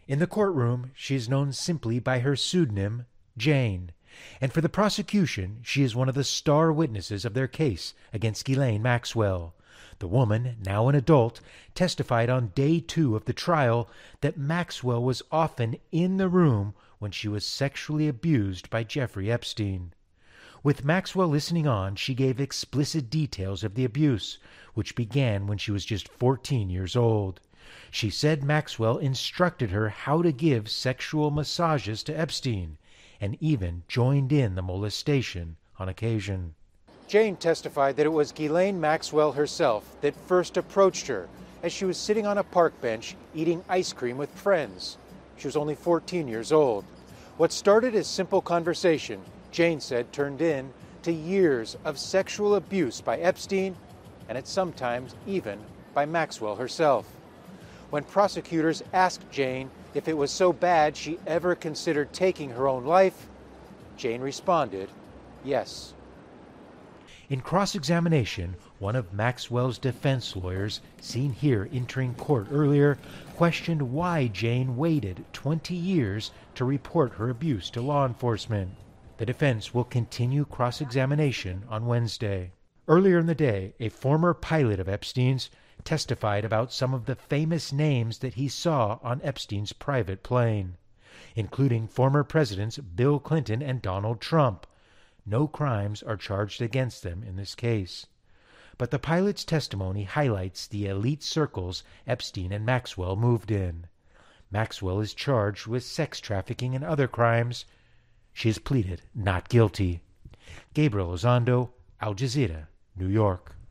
In the courtroom, she is known simply by her pseudonym, Jane, and for the prosecution, she is one of the star witnesses of their case against Ghislaine Maxwell. The woman, now an adult, testified on day 2 of the trial that Maxwell was often in the room when she was sexually abused by Jeffrey Epstein. With Maxwell listening on, she gave explicit details of the abuse, which began when she was just 14 years old. She said Maxwell instructed her how to give sexual massages to Epstein, and even joined in the molestation on occasion. Jane testified that it was Ghislaine Maxwell herself that first approached her as she was sitting on a park bench eating ice cream with friends. She was only 14 years old. What started as simple conversation, Jane said, turned into years of sexual abuse by Epstein and at sometimes even by Maxwell herself. When prosecutors asked Jane if it was so bad she ever considered taking her own life, Jane responded, yes. In cross-examination, one of Maxwell's defense lawyers, seen here entering court earlier, questioned why Jane waited 20 years to report her abuse to law enforcement. The defense will continue cross-examination on Wednesday. Earlier in the day, a former pilot of Epstein's testified about some of the famous names that he saw on Epstein's private plane, including former presidents Bill Clinton and Donald Trump. No crimes are charged against them in this case. But the pilot's testimony highlights the elite circles Epstein and Maxwell moved in. Maxwell is charged with sex trafficking and other crimes. She has pleaded not guilty. Gabriel Ozondo, Al Jazeera, New York.